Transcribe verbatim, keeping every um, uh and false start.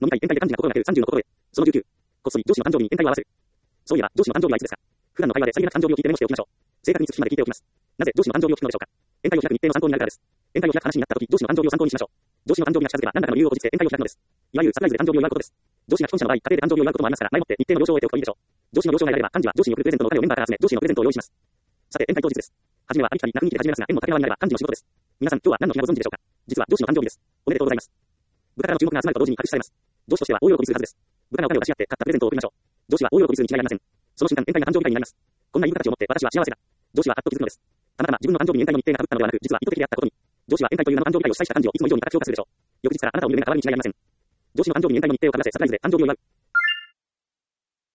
飲み会、宴会で幹事が心がけるさんじゅうの心得。そのじゅうきゅう。こっそり上司の誕生日に宴会を合わせる。そういえば、上司の誕生日はいつですか？普段の会話でさりげなく誕生日を聞いてメモしておきましょう。正確に月日まで聞いておきます。なぜ上司の誕生日を聞くのでしょうか？宴会を開く日程の参考になるからです。宴会を開く話になった時、上司の誕生日を参考にしましょう。上司の誕生日が近づけば何らかの理由をこじつけ宴会を開くのです。いわゆるサプライズで誕生日を祝うことです。上司が既婚者の場合、家庭で誕生日を祝うこともありますから、前もって日程の了承を得ておくといいでしょう。上司の了承が得られれば、幹事は上司に送るプレゼントのお金をメンバーから集め、上司のプレゼントを用意します。さて、宴会当日です。はじめはありきたりな雰囲気で始めますが、縁も竹縄になれば幹事の仕事です。皆さん、今日は何の日がご存知でしょうか？実は上司の誕生日です。おめでとうございます。部下からの注目が集まると同時に拍手されます。上司としては大喜びするはずです。部下がお金を出し合って買ったプレゼントを送りましょう。上司は大喜びするに違いありません。その瞬間、宴会が誕生日会になります。こんな言い方を持って私は幸せだ。上司はあっと気づくのです。たまたま自分の誕生日に宴会の日程が被ったのではなく、実は意図的であったことに。上司は宴会という名の誕生日会を主催した幹事をいつも以上に高く評価するでしょう。翌日からあなたを見る目が変わるに違いありません。上司の誕生日に宴会の日程をかぶらせサプライズで誕生日を祝う。